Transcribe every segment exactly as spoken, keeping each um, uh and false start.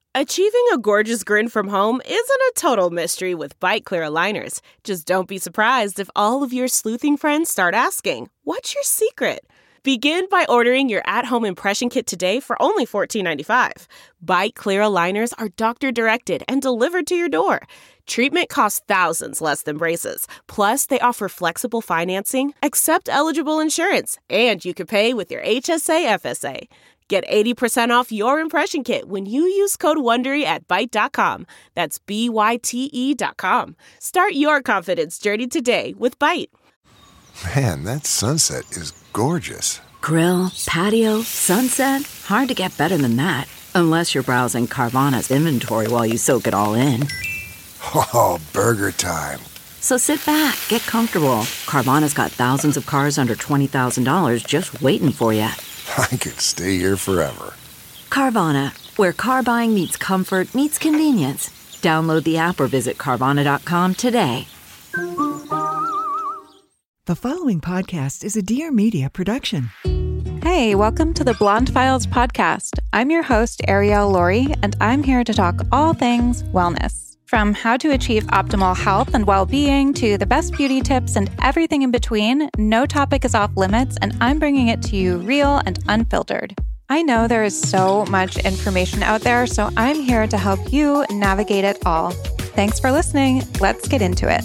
Achieving a gorgeous grin from home isn't a total mystery with Byte Clear aligners. Just don't be surprised if all of your sleuthing friends start asking, "What's your secret?" Begin by ordering your at-home impression kit today for only fourteen ninety-five. Byte Clear aligners are doctor-directed and delivered to your door. Treatment costs thousands less than braces. Plus, they offer flexible financing, accept eligible insurance, and you can pay with your H S A F S A. Get eighty percent off your impression kit when you use code WONDERY at byte dot com. That's B Y T E dot com. Start your confidence journey today with Byte. Man, that sunset is gorgeous. Grill, patio, sunset. Hard to get better than that. Unless you're browsing Carvana's inventory while you soak it all in. Oh, burger time. So sit back, get comfortable. Carvana's got thousands of cars under twenty thousand dollars just waiting for you. I could stay here forever. Carvana, where car buying meets comfort, meets convenience. Download the app or visit Carvana dot com today. The following podcast is a Dear Media production. Hey, welcome to the Blonde Files podcast. I'm your host, Arielle Laurie, and I'm here to talk all things wellness. From how to achieve optimal health and well-being to the best beauty tips and everything in between, no topic is off limits, and I'm bringing it to you real and unfiltered. I know there is so much information out there, so I'm here to help you navigate it all. Thanks for listening. Let's get into it.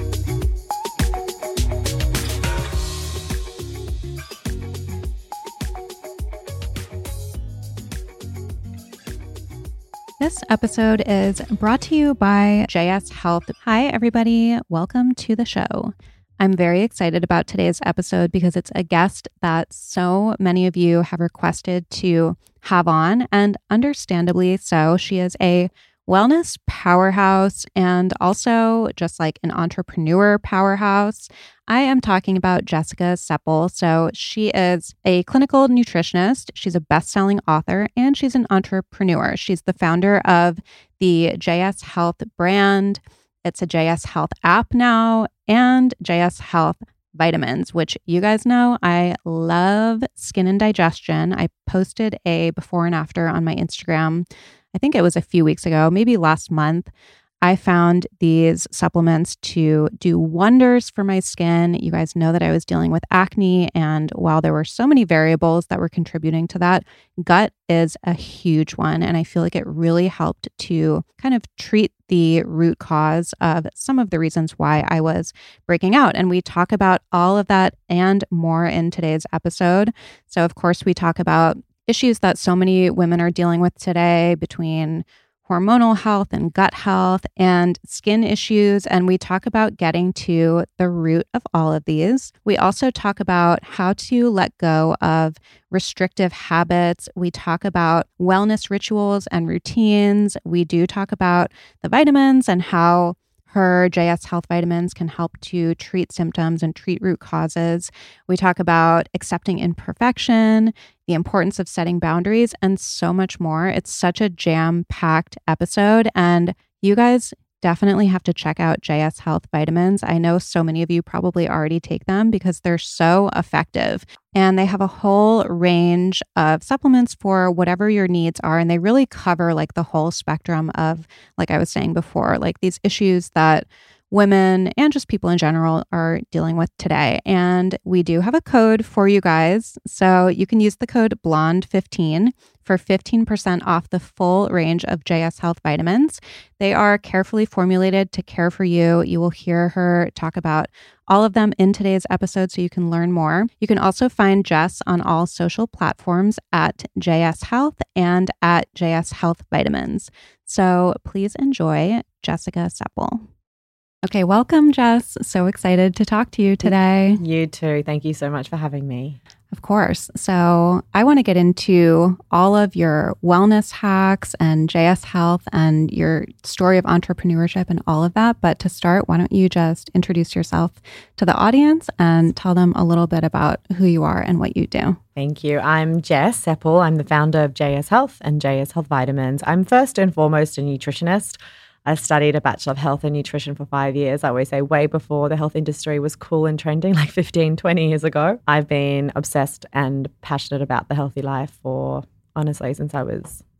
This episode is brought to you by J S Health. Hi, everybody. Welcome to the show. I'm very excited about today's episode because it's a guest that so many of you have requested to have on, and understandably so. She is a wellness powerhouse and also just like an entrepreneur powerhouse. I am talking about Jessica Sepel. So she is a clinical nutritionist. She's a best-selling author and she's an entrepreneur. She's the founder of the J S Health brand. It's a J S Health app now, and J S Health vitamins, which you guys know I love skin and digestion. I posted a before and after on my Instagram. I think it was a few weeks ago, maybe last month. I found these supplements to do wonders for my skin. You guys know that I was dealing with acne, and while there were so many variables that were contributing to that, gut is a huge one. And I feel like it really helped to kind of treat the root cause of some of the reasons why I was breaking out. And we talk about all of that and more in today's episode. So of course, we talk about issues that so many women are dealing with today between hormonal health and gut health and skin issues. And we talk about getting to the root of all of these. We also talk about how to let go of restrictive habits. We talk about wellness rituals and routines. We do talk about the vitamins and how her J S Health vitamins can help to treat symptoms and treat root causes. We talk about accepting imperfection, the importance of setting boundaries, and so much more. It's such a jam-packed episode, and you guys definitely have to check out J S Health vitamins. I know so many of you probably already take them because they're so effective. And they have a whole range of supplements for whatever your needs are. And they really cover like the whole spectrum of, like I was saying before, like these issues that women and just people in general are dealing with today. And we do have a code for you guys. So you can use the code blonde fifteen for fifteen percent off the full range of J S Health vitamins. They are carefully formulated to care for you. You will hear her talk about all of them in today's episode so you can learn more. You can also find Jess on all social platforms at J S Health and at J S Health Vitamins. So please enjoy Jessica Sepel. Okay, welcome, Jess. So excited to talk to you today. You too. Thank you so much for having me. Of course. So I want to get into all of your wellness hacks and J S Health and your story of entrepreneurship and all of that. But to start, why don't you just introduce yourself to the audience and tell them a little bit about who you are and what you do. Thank you. I'm Jess Sepel. I'm the founder of J S Health and J S Health Vitamins. I'm first and foremost a nutritionist. I studied a Bachelor of Health and Nutrition for five years. I always say way before the health industry was cool and trending, like fifteen, twenty years ago. I've been obsessed and passionate about the healthy life for, honestly, since I was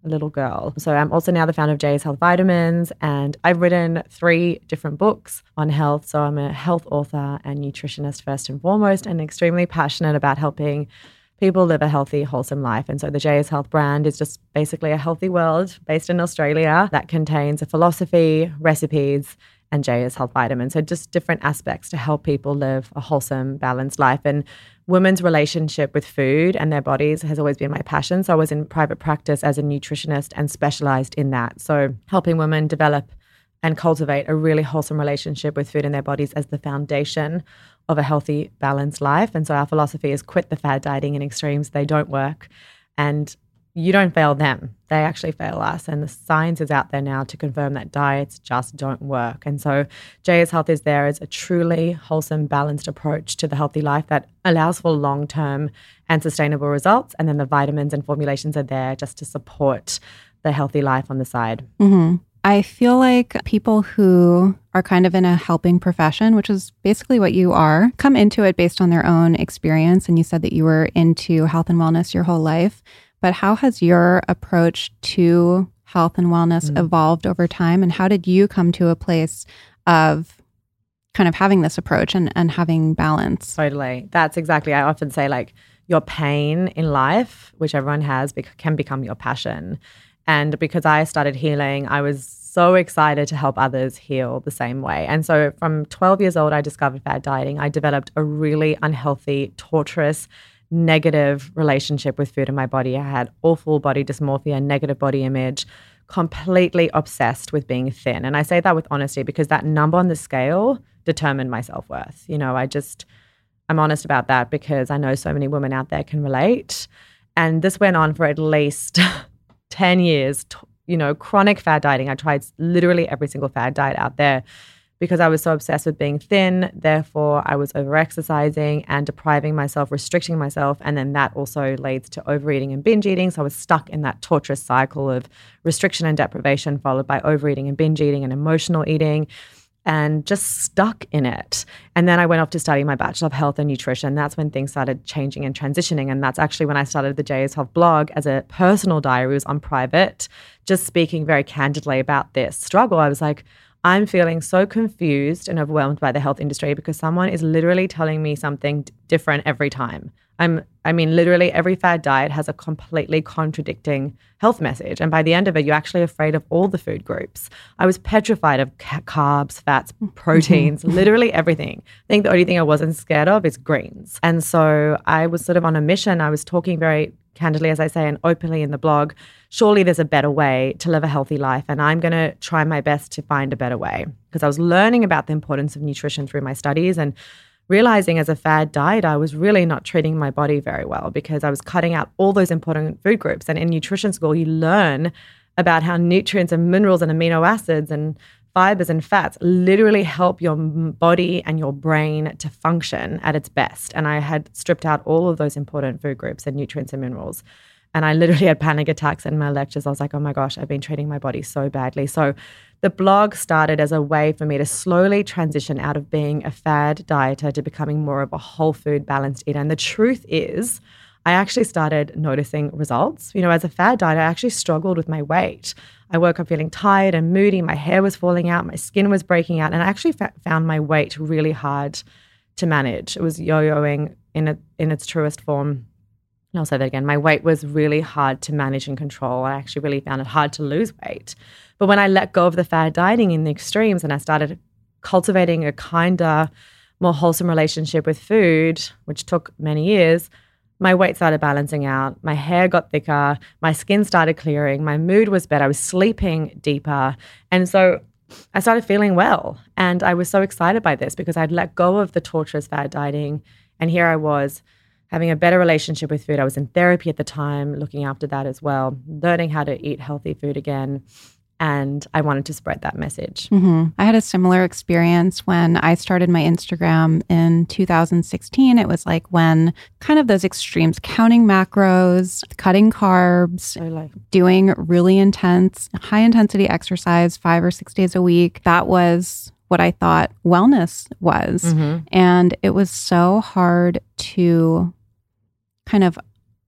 a little girl. So I'm also now the founder of J S Health Vitamins, and I've written three different books on health. So I'm a health author and nutritionist first and foremost, and extremely passionate about helping people live a healthy, wholesome life. And so the J S Health brand is just basically a healthy world based in Australia that contains a philosophy, recipes, and J S Health Vitamins. So just different aspects to help people live a wholesome, balanced life. And women's relationship with food and their bodies has always been my passion. So I was in private practice as a nutritionist and specialized in that. So helping women develop and cultivate a really wholesome relationship with food and their bodies as the foundation of a healthy, balanced life. And so our philosophy is quit the fad dieting and extremes. They don't work. And you don't fail them. They actually fail us. And the science is out there now to confirm that diets just don't work. And so J S Health is there as a truly wholesome, balanced approach to the healthy life that allows for long-term and sustainable results. And then the vitamins and formulations are there just to support the healthy life on the side. Mm-hmm. I feel like people who are kind of in a helping profession, which is basically what you are, come into it based on their own experience. And you said that you were into health and wellness your whole life. But how has your approach to health and wellness mm. evolved over time? And how did you come to a place of kind of having this approach and, and having balance? Totally. That's exactly, I often say like your pain in life, which everyone has, bec- can become your passion. And because I started healing, I was so excited to help others heal the same way. And so from twelve years old, I discovered fad dieting. I developed a really unhealthy, torturous, negative relationship with food in my body. I had awful body dysmorphia, negative body image, completely obsessed with being thin. And I say that with honesty because that number on the scale determined my self-worth. You know, I just, I'm honest about that because I know so many women out there can relate. And this went on for at least ten years, you know, chronic fad dieting. I tried literally every single fad diet out there because I was so obsessed with being thin. Therefore, I was over-exercising and depriving myself, restricting myself. And then that also leads to overeating and binge eating. So I was stuck in that torturous cycle of restriction and deprivation, followed by overeating and binge eating and emotional eating, and just stuck in it. And then I went off to study my Bachelor of Health and Nutrition. That's when things started changing and transitioning. And that's actually when I started the J S Health blog as a personal diary. It was on private, just speaking very candidly about this struggle. I was like, I'm feeling so confused and overwhelmed by the health industry because someone is literally telling me something d- different every time. I'm, I mean, literally every fad diet has a completely contradicting health message. And by the end of it, you're actually afraid of all the food groups. I was petrified of ca- carbs, fats, proteins, literally everything. I think the only thing I wasn't scared of is greens. And so I was sort of on a mission. I was talking very candidly, as I say, and openly in the blog, surely there's a better way to live a healthy life. And I'm going to try my best to find a better way because I was learning about the importance of nutrition through my studies and realizing as a fad diet, I was really not treating my body very well because I was cutting out all those important food groups. And in nutrition school, you learn about how nutrients and minerals and amino acids and fibers and fats literally help your body and your brain to function at its best. And I had stripped out all of those important food groups and nutrients and minerals. And I literally had panic attacks in my lectures. I was like, oh my gosh, I've been treating my body so badly. So the blog started as a way for me to slowly transition out of being a fad dieter to becoming more of a whole food balanced eater. And the truth is, I actually started noticing results. You know, as a fad dieter, I actually struggled with my weight. I woke up feeling tired and moody. My hair was falling out. My skin was breaking out. And I actually fa- found my weight really hard to manage. It was yo-yoing in a, in its truest form. And I'll say that again. My weight was really hard to manage and control. I actually really found it hard to lose weight. But when I let go of the fad dieting in the extremes and I started cultivating a kinder, more wholesome relationship with food, which took many years, my weight started balancing out. My hair got thicker. My skin started clearing. My mood was better. I was sleeping deeper. And so I started feeling well. And I was so excited by this because I'd let go of the torturous fad dieting. And here I was having a better relationship with food. I was in therapy at the time, looking after that as well, learning how to eat healthy food again. And I wanted to spread that message. Mm-hmm. I had a similar experience when I started my Instagram in two thousand sixteen. It was like when kind of those extremes, counting macros, cutting carbs, So like, doing really intense, high intensity exercise five or six days a week. That was what I thought wellness was. mm-hmm. And it was so hard to kind of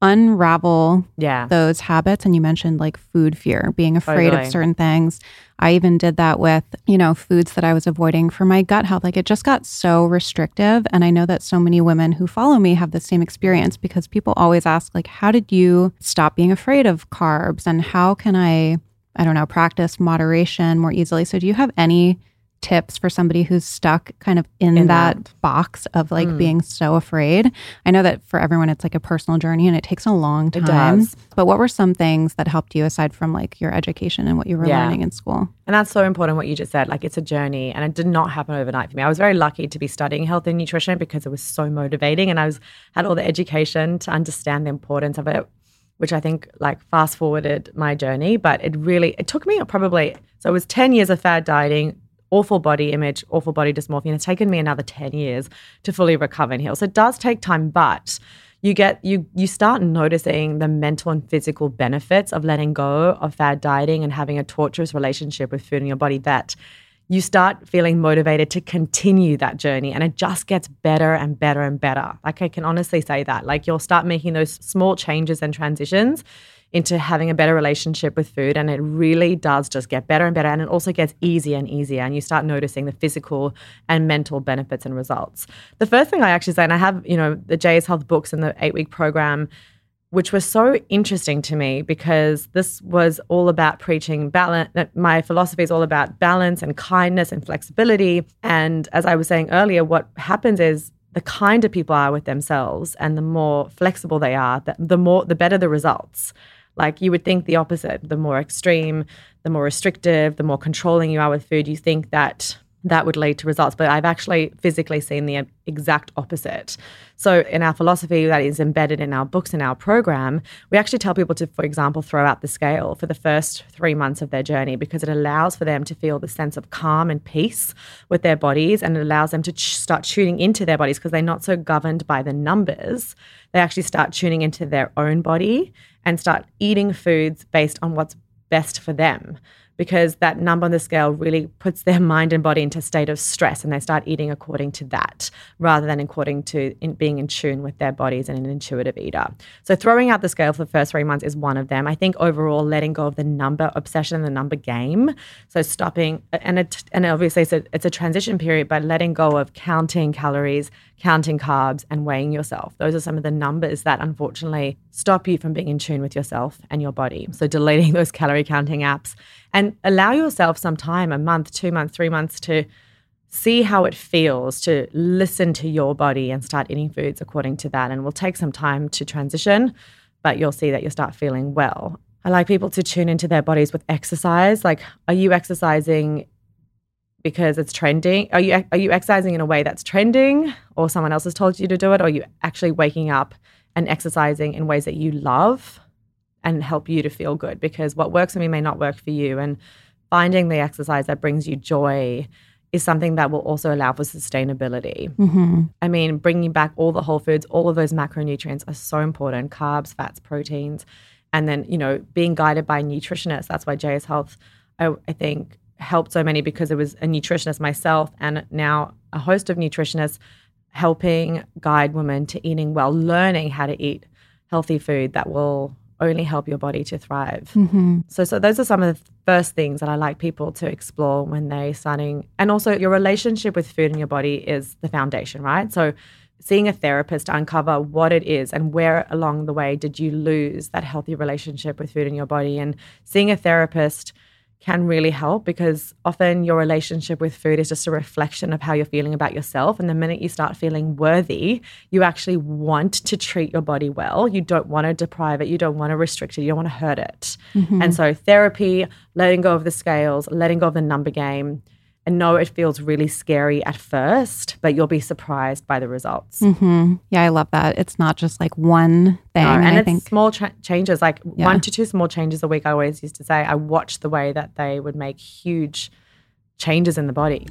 unravel Yeah. those habits. And you mentioned like food fear, being afraid Totally. of certain things. I even did that with, you know, foods that I was avoiding for my gut health. Like it just got so restrictive. And I know that so many women who follow me have the same experience because people always ask like, how did you stop being afraid of carbs? And how can I, I don't know, practice moderation more easily? So do you have any tips for somebody who's stuck kind of in, In that, that. box of like Mm. being so afraid? I know that for everyone, it's like a personal journey and it takes a long It time. does. But what were some things that helped you aside from like your education and what you were Yeah. learning in school? And that's so important what you just said. Like it's a journey and it did not happen overnight for me. I was very lucky to be studying health and nutrition because it was so motivating and I was had all the education to understand the importance of it, which I think like fast forwarded my journey. But it really, it took me probably, so it was ten years of fad dieting, awful body image, awful body dysmorphia. And it's taken me another ten years to fully recover and heal. So it does take time, but you get you you start noticing the mental and physical benefits of letting go of fad dieting and having a torturous relationship with food in your body, that you start feeling motivated to continue that journey, and it just gets better and better and better. Like I can honestly say that. Like you'll start making those small changes and transitions into having a better relationship with food, and it really does just get better and better, and it also gets easier and easier, and you start noticing the physical and mental benefits and results. The first thing I actually say, and I have, you know, the J S Health books and the eight-week program, which was so interesting to me because this was all about preaching balance. My philosophy is all about balance and kindness and flexibility. And as I was saying earlier, what happens is the kinder people are with themselves and the more flexible they are, the, the more, the better the results. Like you would think the opposite, the more extreme, the more restrictive, the more controlling you are with food, you think that that would lead to results. But I've actually physically seen the exact opposite. So in our philosophy that is embedded in our books and our program, we actually tell people to, for example, throw out the scale for the first three months of their journey because it allows for them to feel the sense of calm and peace with their bodies, and it allows them to ch- start tuning into their bodies because they're not so governed by the numbers. They actually start tuning into their own body and start eating foods based on what's best for them, because that number on the scale really puts their mind and body into a state of stress, and they start eating according to that rather than according to in being in tune with their bodies and an intuitive eater. So throwing out the scale for the first three months is one of them. I think overall letting go of the number obsession, the number game. So stopping, and it, and obviously it's a, it's a transition period, but letting go of counting calories, counting carbs, and weighing yourself. Those are some of the numbers that unfortunately stop you from being in tune with yourself and your body. So deleting those calorie counting apps and allow yourself some time, a month, two months, three months to see how it feels to listen to your body and start eating foods according to that. And it will take some time to transition, but you'll see that you'll start feeling well. I like people to tune into their bodies with exercise. Like, are you exercising because it's trending? Are you are you exercising in a way that's trending, or someone else has told you to do it? Or are you actually waking up and exercising in ways that you love and help you to feel good? Because what works for me may not work for you. And finding the exercise that brings you joy is something that will also allow for sustainability. Mm-hmm. I mean, bringing back all the whole foods, all of those macronutrients are so important: carbs, fats, proteins. And then, you know, being guided by nutritionists. That's why J S Health, I, I think, helped so many, because it was a nutritionist myself and now a host of nutritionists helping guide women to eating well, learning how to eat healthy food that will only help your body to thrive. Mm-hmm. So so those are some of the first things that I like people to explore when they're starting. And also your relationship with food in your body is the foundation, right? So seeing a therapist to uncover what it is and where along the way did you lose that healthy relationship with food in your body. And seeing a therapist can really help, because often your relationship with food is just a reflection of how you're feeling about yourself. And the minute you start feeling worthy, you actually want to treat your body well. You don't want to deprive it. You don't want to restrict it. You don't want to hurt it. Mm-hmm. And so therapy, letting go of the scales, letting go of the number game. And know it feels really scary at first, but you'll be surprised by the results. Mm-hmm. Yeah, I love that. It's not just like one thing. No, and, and I it's think small tra- changes, like Yeah. one to two small changes a week. I always used to say, I watched the way that they would make huge changes in the body.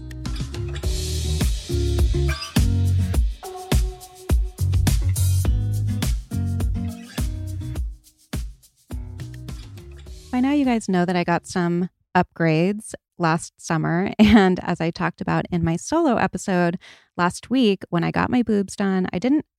by now you guys know that I got some upgrades last summer. And as I talked about in my solo episode last week, when I got my boobs done, I didn't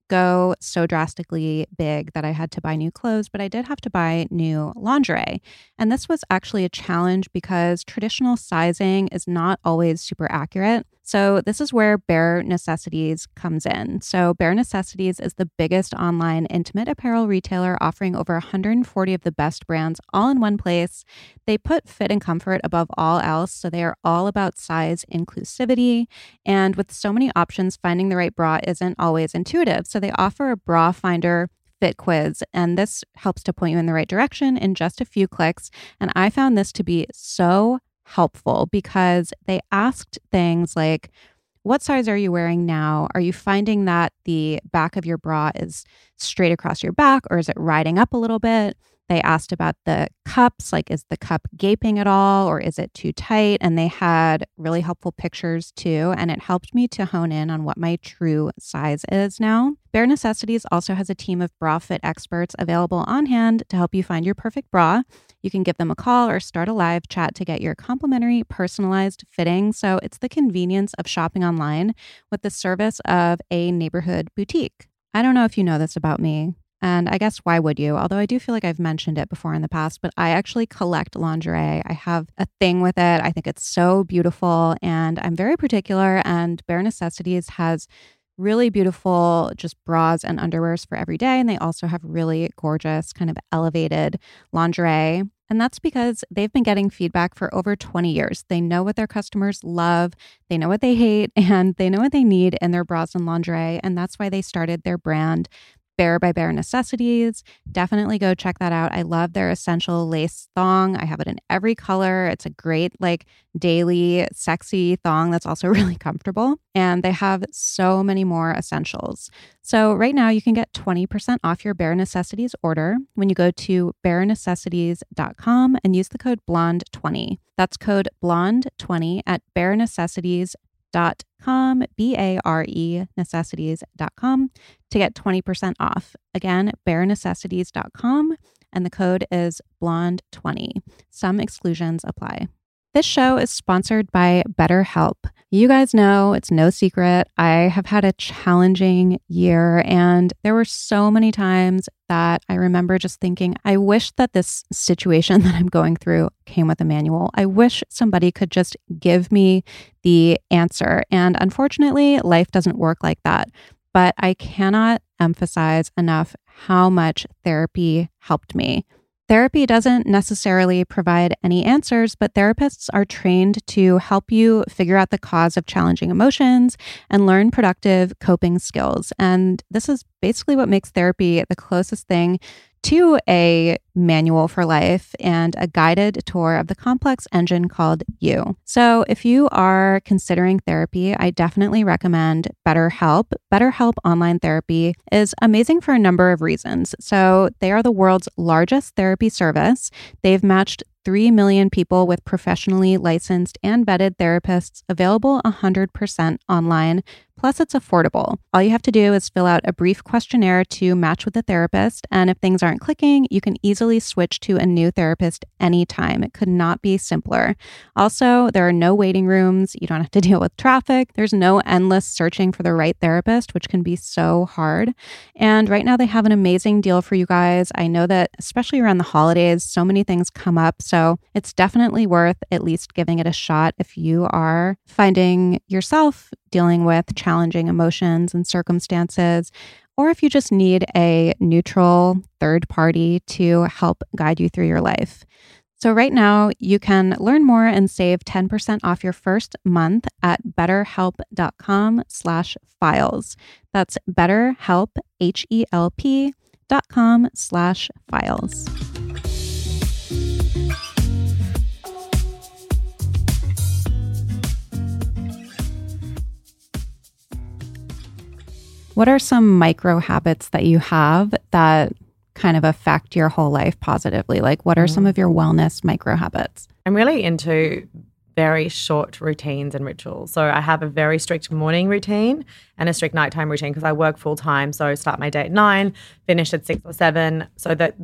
go so drastically big that I had to buy new clothes, but I did have to buy new lingerie. And this was actually a challenge because traditional sizing is not always super accurate. So this is where Bare Necessities comes in. So Bare Necessities is the biggest online intimate apparel retailer, offering over one hundred forty of the best brands all in one place. They put fit and comfort above all else, so they are all about size inclusivity. And with so many options, finding the right bra isn't always intuitive. So they offer a bra finder fit quiz, and this helps to point you in the right direction in just a few clicks. And I found this to be so helpful because they asked things like, what size are you wearing now? Are you finding that the back of your bra is straight across your back, or is it riding up a little bit? They asked about the cups, like, is the cup gaping at all, or is it too tight? And they had really helpful pictures too, and it helped me to hone in on what my true size is now. Bare Necessities also has a team of bra fit experts available on hand to help you find your perfect bra. You can give them a call or start a live chat to get your complimentary personalized fitting. So it's the convenience of shopping online with the service of a neighborhood boutique. I don't know if you know this about me, and I guess why would you? Although I do feel like I've mentioned it before in the past, but I actually collect lingerie. I have a thing with it. I think it's so beautiful, and I'm very particular, and Bare Necessities has really beautiful just bras and underwears for every day. And they also have really gorgeous kind of elevated lingerie. And that's because they've been getting feedback for over twenty years. They know what their customers love, they know what they hate, and they know what they need in their bras and lingerie. And that's why they started their brand, Bare by Bare Necessities. Definitely go check that out. I love their essential lace thong. I have it in every color. It's a great, like, daily sexy thong that's also really comfortable. And they have so many more essentials. So right now you can get twenty percent off your Bare Necessities order when you go to bare necessities dot com and use the code blonde twenty. That's code blonde twenty at bare necessities dot com, B A R E necessities dot com, to get twenty percent off. Again, bare necessities dot com, and the code is blonde twenty. Some exclusions apply. This show is sponsored by BetterHelp. You guys know it's no secret. I have had a challenging year, and there were so many times that I remember just thinking, I wish that this situation that I'm going through came with a manual. I wish somebody could just give me the answer. And unfortunately, life doesn't work like that. But I cannot emphasize enough how much therapy helped me. Therapy doesn't necessarily provide any answers, but therapists are trained to help you figure out the cause of challenging emotions and learn productive coping skills. And this is basically what makes therapy the closest thing to a manual for life and a guided tour of the complex engine called you. So if you are considering therapy, I definitely recommend BetterHelp. BetterHelp Online Therapy is amazing for a number of reasons. So they are the world's largest therapy service. They've matched three million people with professionally licensed and vetted therapists, available one hundred percent online. Plus, it's affordable. All you have to do is fill out a brief questionnaire to match with a therapist. And if things aren't clicking, you can easily switch to a new therapist anytime. It could not be simpler. Also, there are no waiting rooms. You don't have to deal with traffic. There's no endless searching for the right therapist, which can be so hard. And right now they have an amazing deal for you guys. I know that especially around the holidays, so many things come up. So it's definitely worth at least giving it a shot if you are finding yourself dealing with challenging emotions and circumstances, or if you just need a neutral third party to help guide you through your life. So right now you can learn more and save ten percent off your first month at betterhelp.com slash files. That's betterhelp, H E L P dot com slash files. What are some micro habits that you have that kind of affect your whole life positively? Like, what are some of your wellness micro habits? I'm really into very short routines and rituals. So I have a very strict morning routine and a strict nighttime routine because I work full time. So start my day at nine, finish at six or seven. So that the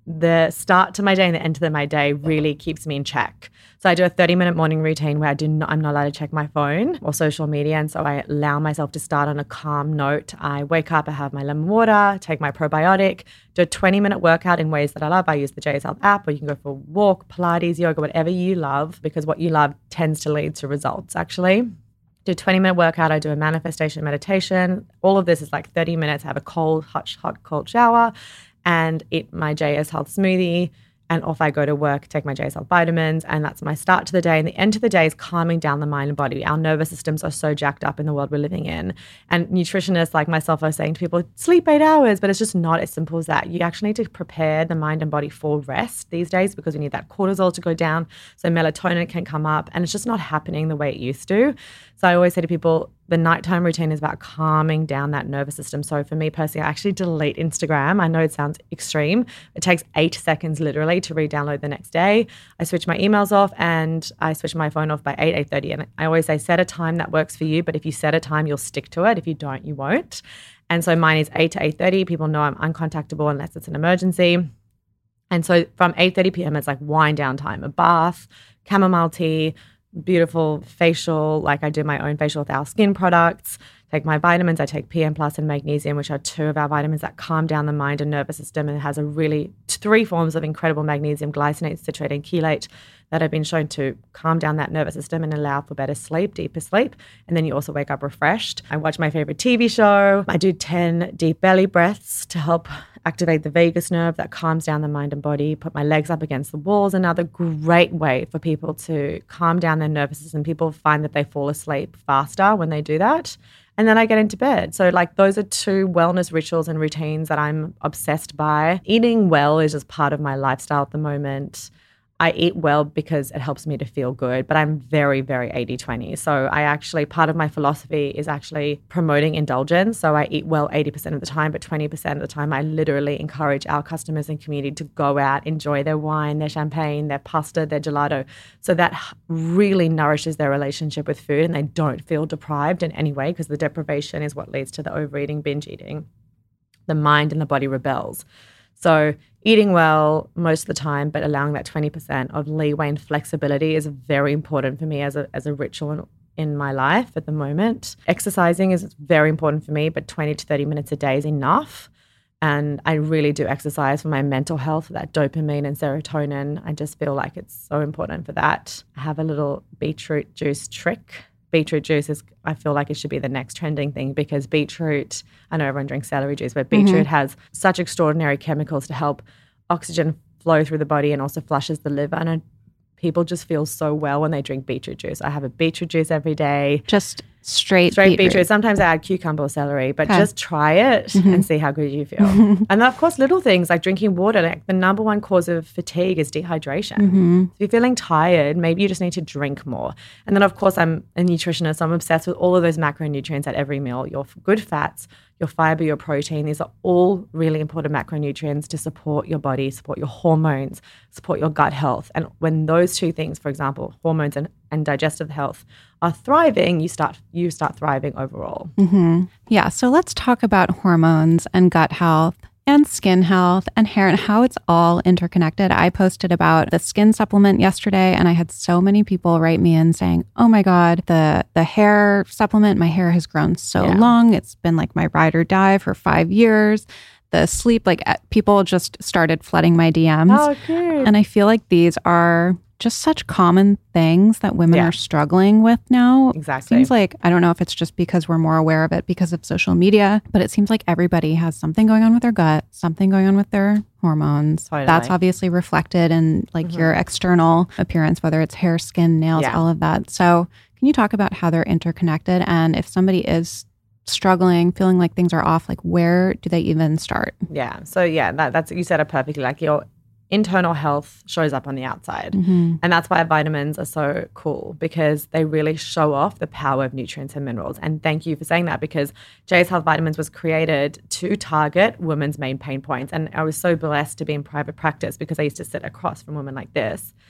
the start to my day and the end to my day really keeps me in check. So I do a thirty minute morning routine where I do not, I'm not allowed to check my phone or social media. And so I allow myself to start on a calm note. I wake up, I have my lemon water, take my probiotic, do a twenty minute workout in ways that I love. I use the J S Health app, or you can go for a walk, Pilates, yoga, whatever you love, because what you love tends to lead to results actually. Do a twenty minute workout. I do a manifestation meditation. All of this is like thirty minutes. I have a cold, hot, hot, cold shower and eat my J S Health smoothie. And off I go to work, take my J S Health vitamins, and that's my start to the day. And the end of the day is calming down the mind and body. Our nervous systems are so jacked up in the world we're living in. And nutritionists like myself are saying to people, sleep eight hours, but it's just not as simple as that. You actually need to prepare the mind and body for rest these days because we need that cortisol to go down so melatonin can come up, and it's just not happening the way it used to. So I always say to people, the nighttime routine is about calming down that nervous system. So for me personally, I actually delete Instagram. I know it sounds extreme. It takes eight seconds literally to re-download the next day. I switch my emails off and I switch my phone off by eight, eight thirty. And I always say set a time that works for you, but if you set a time, you'll stick to it. If you don't, you won't. And so mine is eight to eight thirty. People know I'm uncontactable unless it's an emergency. And so from eight thirty p.m., it's like wind down time, a bath, chamomile tea, beautiful facial, like I do my own facial with our skin products, take my vitamins. I take P M Plus and magnesium, which are two of our vitamins that calm down the mind and nervous system, and it has a really three forms of incredible magnesium, glycinate, citrate, and chelate that have been shown to calm down that nervous system and allow for better sleep, deeper sleep. And then you also wake up refreshed. I watch my favorite T V show. I do ten deep belly breaths to help activate the vagus nerve that calms down the mind and body. Put my legs up against the walls. Another great way for people to calm down their nervous system. People find that they fall asleep faster when they do that. And then I get into bed. So like those are two wellness rituals and routines that I'm obsessed by. Eating well is just part of my lifestyle at the moment. I eat well because it helps me to feel good, but I'm very, very eighty twenty. So I actually, part of my philosophy is actually promoting indulgence. So I eat well eighty percent of the time, but twenty percent of the time I literally encourage our customers and community to go out, enjoy their wine, their champagne, their pasta, their gelato. So that really nourishes their relationship with food and they don't feel deprived in any way, because the deprivation is what leads to the overeating, binge eating. The mind and the body rebels. So eating well most of the time, but allowing that twenty percent of leeway and flexibility is very important for me as a as a ritual in, in my life at the moment. Exercising is very important for me, but twenty to thirty minutes a day is enough. And I really do exercise for my mental health, for that dopamine and serotonin. I just feel like it's so important for that. I have a little beetroot juice trick. Beetroot juice is, I feel like it should be the next trending thing, because beetroot, I know everyone drinks celery juice, but beetroot mm-hmm. has such extraordinary chemicals to help oxygen flow through the body and also flushes the liver. And people just feel so well when they drink beetroot juice. I have a beetroot juice every day. Just straight Straight beetroot. beetroot. Sometimes I add cucumber or celery, but okay. just try it mm-hmm. and see how good you feel. And then, of course, little things like drinking water. Like the number one cause of fatigue is dehydration. Mm-hmm. If you're feeling tired, maybe you just need to drink more. And then, of course, I'm a nutritionist. So I'm obsessed with all of those macronutrients at every meal. Your good fats, your fiber, your protein. These are all really important macronutrients to support your body, support your hormones, support your gut health. And when those two things, for example, hormones and, and digestive health, are thriving, you start you start thriving overall. Mm-hmm. Yeah. So let's talk about hormones and gut health and skin health and hair and how it's all interconnected. I posted about the skin supplement yesterday, and I had so many people write me in saying, oh my God, the the hair supplement, my hair has grown so yeah. long. It's been like my ride or die for five years. The sleep, like people just started flooding my D Ms. Oh, good. And I feel like these are just such common things that women yeah. are struggling with now. Exactly. Seems like, I don't know if it's just because we're more aware of it because of social media, but it seems like everybody has something going on with their gut, something going on with their hormones. Totally. That's obviously reflected in like mm-hmm. your external appearance, whether it's hair, skin, nails, yeah. all of that. So can you talk about how they're interconnected? And if somebody is struggling, feeling like things are off, like where do they even start? Yeah. So yeah, that, that's, you said it perfectly. Like your internal health shows up on the outside. Mm-hmm. And that's why vitamins are so cool, because they really show off the power of nutrients and minerals. And thank you for saying that, because J S Health Vitamins was created to target women's main pain points. And I was so blessed to be in private practice because I used to sit across from women like this.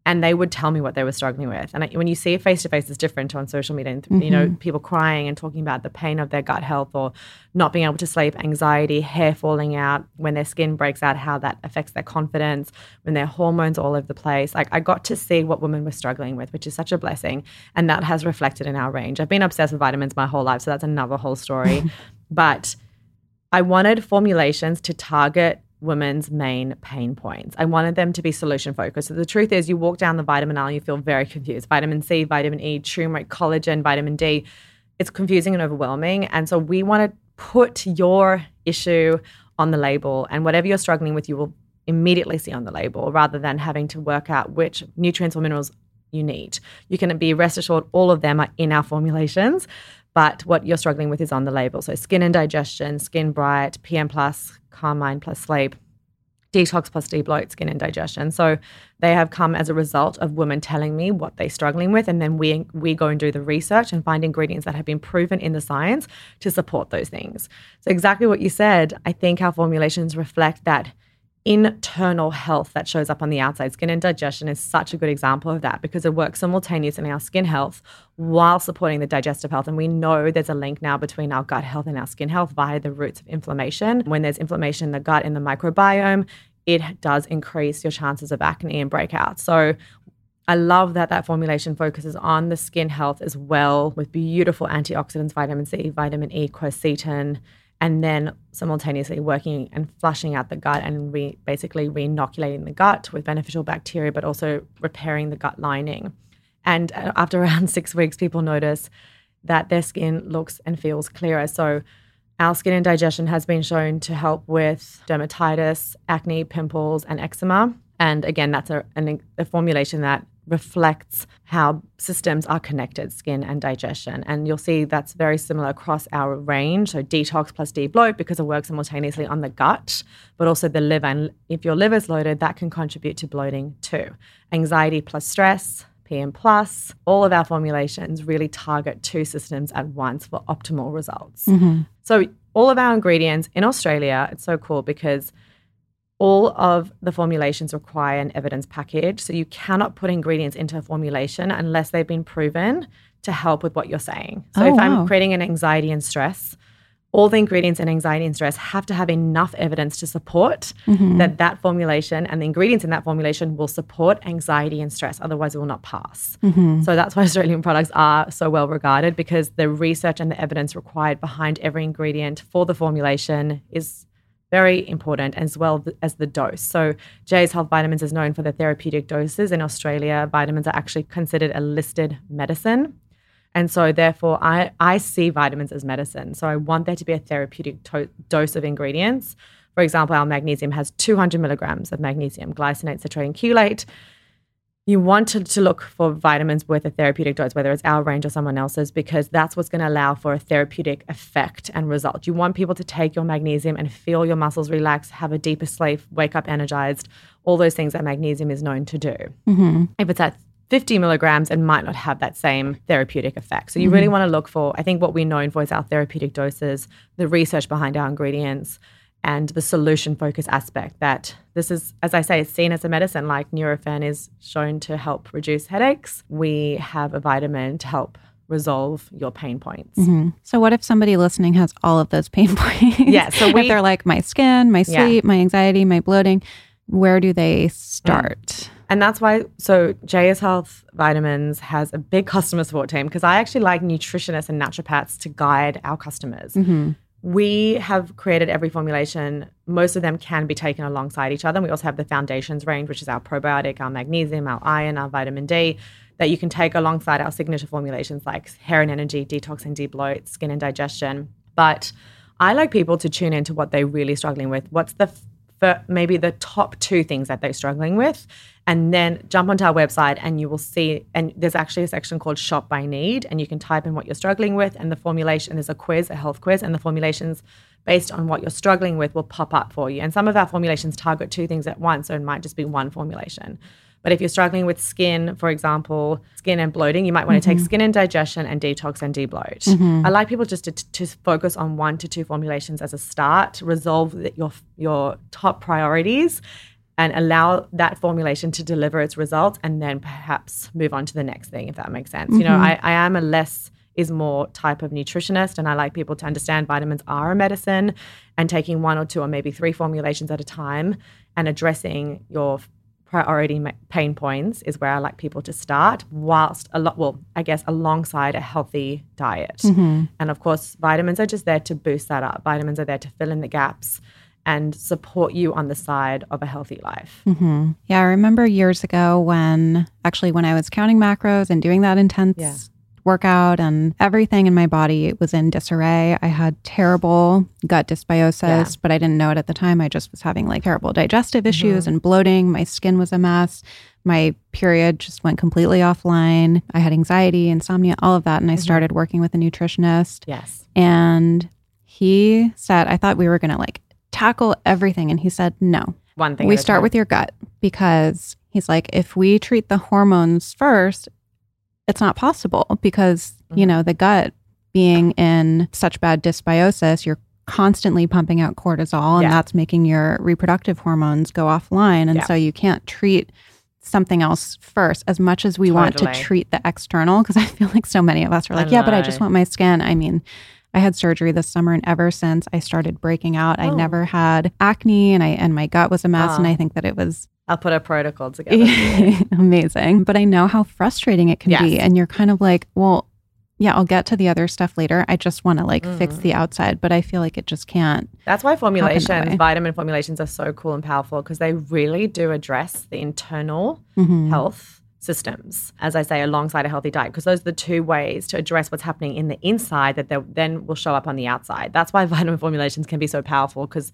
And they would tell me what they were struggling with. And I, when you see it face-to-face, it's different to on social media. And, Mm-hmm. you know, people crying and talking about the pain of their gut health or not being able to sleep, anxiety, hair falling out, when their skin breaks out, how that affects their confidence, when their hormones all over the place. Like, I got to see what women were struggling with, which is such a blessing. And that has reflected in our range. I've been obsessed with vitamins my whole life, so that's another whole story. But I wanted formulations to target women's main pain points. I wanted them to be solution focused. So the truth is, you walk down the vitamin aisle and you feel very confused. Vitamin C, vitamin E, turmeric, collagen, vitamin D. It's confusing and overwhelming. And so we want to put your issue on the label, and whatever you're struggling with, you will immediately see on the label, rather than having to work out which nutrients or minerals you need. You can be rest assured all of them are in our formulations, but what you're struggling with is on the label. So skin and digestion, Skin Bright, P M plus, Calm Mind plus Sleep, Detox plus Debloat, Skin and Digestion. So they have come as a result of women telling me what they're struggling with, and then we we go and do the research and find ingredients that have been proven in the science to support those things. So exactly what you said, I think our formulations reflect that internal health that shows up on the outside. Skin and digestion is such a good example of that, because it works simultaneously in our skin health while supporting the digestive health. And we know there's a link now between our gut health and our skin health via the roots of inflammation. When there's inflammation in the gut, in the microbiome, it does increase your chances of acne and breakouts. So I love that that formulation focuses on the skin health as well, with beautiful antioxidants, vitamin C, vitamin E, quercetin, and then simultaneously working and flushing out the gut and re- basically re-inoculating the gut with beneficial bacteria, but also repairing the gut lining. And after around six weeks, people notice that their skin looks and feels clearer. So our Skin and Digestion has been shown to help with dermatitis, acne, pimples, and eczema. And again, that's a, an, a formulation that reflects how systems are connected, skin and digestion. And you'll see that's very similar across our range. So Detox plus Debloat, because it works simultaneously on the gut, but also the liver. And if your liver's loaded, that can contribute to bloating too. Anxiety plus stress, P M plus, all of our formulations really target two systems at once for optimal results. Mm-hmm. So all of our ingredients in Australia, it's so cool because all of the formulations require an evidence package. So you cannot put ingredients into a formulation unless they've been proven to help with what you're saying. So Oh, if I'm wow. creating an anxiety and stress, all the ingredients in anxiety and stress have to have enough evidence to support Mm-hmm. that that formulation and the ingredients in that formulation will support anxiety and stress. Otherwise, it will not pass. Mm-hmm. So that's why Australian products are so well regarded, because the research and the evidence required behind every ingredient for the formulation is very important, as well as the dose. So J S Health Vitamins is known for the therapeutic doses. In Australia, vitamins are actually considered a listed medicine. And so therefore, I, I see vitamins as medicine. So I want there to be a therapeutic to- dose of ingredients. For example, our magnesium has two hundred milligrams of magnesium, glycinate, citrate, and chelate. You want to, to look for vitamins with a therapeutic dose, whether it's our range or someone else's, because that's what's going to allow for a therapeutic effect and result. You want people to take your magnesium and feel your muscles relax, have a deeper sleep, wake up energized, all those things that magnesium is known to do. Mm-hmm. If it's at fifty milligrams, it might not have that same therapeutic effect. So you really want to look for, I think what we're known for is our therapeutic doses, the research behind our ingredients, and the solution focus aspect, that this is, as I say, it's seen as a medicine. Like Nurofen is shown to help reduce headaches. We have a vitamin to help resolve your pain points. Mm-hmm. So what if somebody listening has all of those pain points? Yeah, so we- if they're like my skin, my Yeah. sleep, my anxiety, my bloating, where do they start? And that's why, so J S Health Vitamins has a big customer support team, because I actually like nutritionists and naturopaths to guide our customers. Mm-hmm. We have created every formulation. Most of them can be taken alongside each other. And we also have the Foundations range, which is our probiotic, our magnesium, our iron, our vitamin D, that you can take alongside our signature formulations like Hair and Energy, Detox and Debloat, Skin and Digestion. But I like people to tune into what they're really struggling with. What's the f- maybe the top two things that they're struggling with, and then jump onto our website and you will see, and there's actually a section called Shop by Need, and you can type in what you're struggling with, and the formulation, there's a quiz, a health quiz, and the formulations based on what you're struggling with will pop up for you. And some of our formulations target two things at once, so it might just be one formulation. But if you're struggling with skin, for example, skin and bloating, you might want to take Skin and Digestion and Detox and Debloat. Mm-hmm. I like people just to, to focus on one to two formulations as a start, resolve the, your your top priorities, and allow that formulation to deliver its results, and then perhaps move on to the next thing, if that makes sense. Mm-hmm. You know, I, I am a less is more type of nutritionist, and I like people to understand vitamins are a medicine, and taking one or two or maybe three formulations at a time and addressing your priority pain points is where I like people to start, whilst a lot, well, I guess alongside a healthy diet. Mm-hmm. And of course, vitamins are just there to boost that up. Vitamins are there to fill in the gaps and support you on the side of a healthy life. Mm-hmm. Yeah, I remember years ago when, actually when I was counting macros and doing that intense yeah. workout, and everything in my body was in disarray. I had terrible gut dysbiosis, yeah. but I didn't know it at the time. I just was having like terrible digestive issues mm-hmm. and bloating. My skin was a mess. My period just went completely offline. I had anxiety, insomnia, all of that. And I mm-hmm. started working with a nutritionist. Yes. And he said, I thought we were going to like tackle everything. And he said, no. One thing. We start with your gut, because he's like, if we treat the hormones first, it's not possible, because, mm-hmm. you know, the gut being in such bad dysbiosis, you're constantly pumping out cortisol, and yeah. that's making your reproductive hormones go offline. And yeah. so you can't treat something else first, as much as we totally. want to treat the external, because I feel like so many of us are like, yeah, but I just want my skin. I mean, I had surgery this summer, and ever since I started breaking out, oh. I never had acne, and I and my gut was a mess. Oh. And I think that it was I'll put a protocol together. Amazing. But I know how frustrating it can yes. be. And you're kind of like, well, yeah, I'll get to the other stuff later. I just want to like mm. fix the outside, but I feel like it just can't. That's why formulations, that vitamin formulations are so cool and powerful, because they really do address the internal mm-hmm. health systems, as I say, alongside a healthy diet, because those are the two ways to address what's happening in the inside that they then will show up on the outside. That's why vitamin formulations can be so powerful, because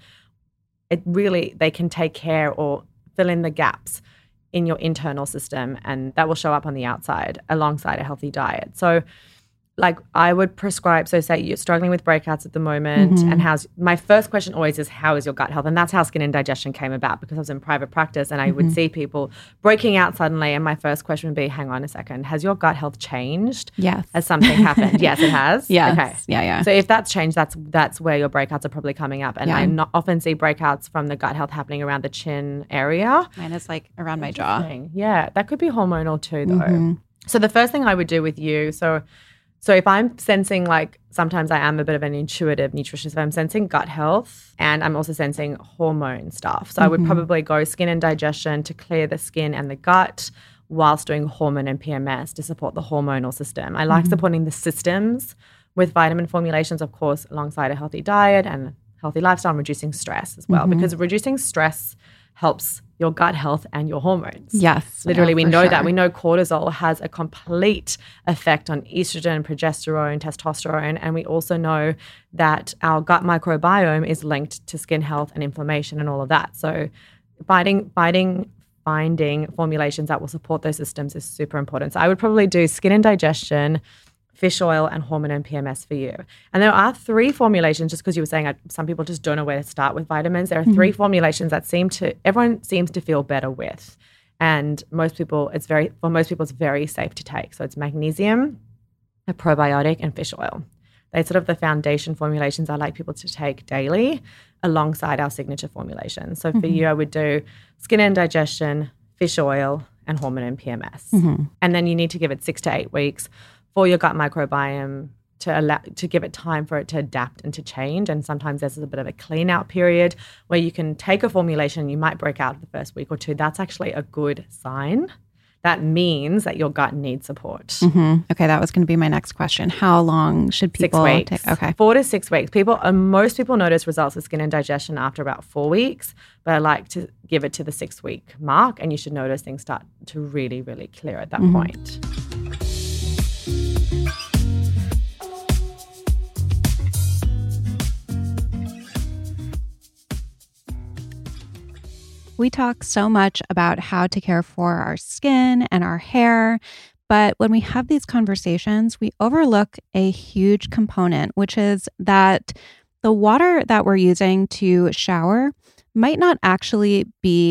it really, they can take care or fill in the gaps in your internal system, and that will show up on the outside alongside a healthy diet. So like I would prescribe, so say you're struggling with breakouts at the moment, mm-hmm. and how's, my first question always is, how is your gut health? And that's how Skin and Digestion came about, because I was in private practice and I mm-hmm. would see people breaking out suddenly, and my first question would be, hang on a second, has your gut health changed? Yes. Has something happened? Yes, it has? Yes. Okay. Yeah, yeah. So if that's changed, that's that's where your breakouts are probably coming up. And yeah. I not often see breakouts from the gut health happening around the chin area. Mine is like around my jaw. Yeah, that could be hormonal too though. Mm-hmm. So the first thing I would do with you, so So if I'm sensing, like, sometimes I am a bit of an intuitive nutritionist, if I'm sensing gut health and I'm also sensing hormone stuff. So mm-hmm. I would probably go Skin and Digestion to clear the skin and the gut, whilst doing hormone and P M S to support the hormonal system. I like mm-hmm. supporting the systems with vitamin formulations, of course, alongside a healthy diet and healthy lifestyle, and reducing stress as well, mm-hmm. because reducing stress helps your gut health and your hormones. Yes. Literally, yeah, we know sure. that. We know cortisol has a complete effect on estrogen, progesterone, testosterone, and we also know that our gut microbiome is linked to skin health and inflammation and all of that. So finding, finding, finding formulations that will support those systems is super important. So I would probably do Skin and Digestion, fish oil, and hormone and P M S for you. And there are three formulations, just because you were saying I, some people just don't know where to start with vitamins. There are mm-hmm. three formulations that seem to, everyone seems to feel better with. And most people, it's very, for most people, it's very safe to take. So it's magnesium, a probiotic, and fish oil. They're sort of the foundation formulations I like people to take daily alongside our signature formulations. So mm-hmm. for you, I would do Skin and Digestion, fish oil, and hormone and P M S. Mm-hmm. And then you need to give it six to eight weeks for your gut microbiome to allow, to give it time for it to adapt and to change. And sometimes there's a bit of a clean out period where you can take a formulation, you might break out the first week or two. That's actually a good sign. That means that your gut needs support. Mm-hmm. Okay, that was going to be my next question. How long should people six weeks. take? Okay, four to six weeks. People, uh, most people notice results with Skin and Digestion after about four weeks, but I like to give it to the six week mark, and you should notice things start to really, really clear at that mm-hmm. point. We talk so much about how to care for our skin and our hair, but when we have these conversations, we overlook a huge component, which is that the water that we're using to shower might not actually be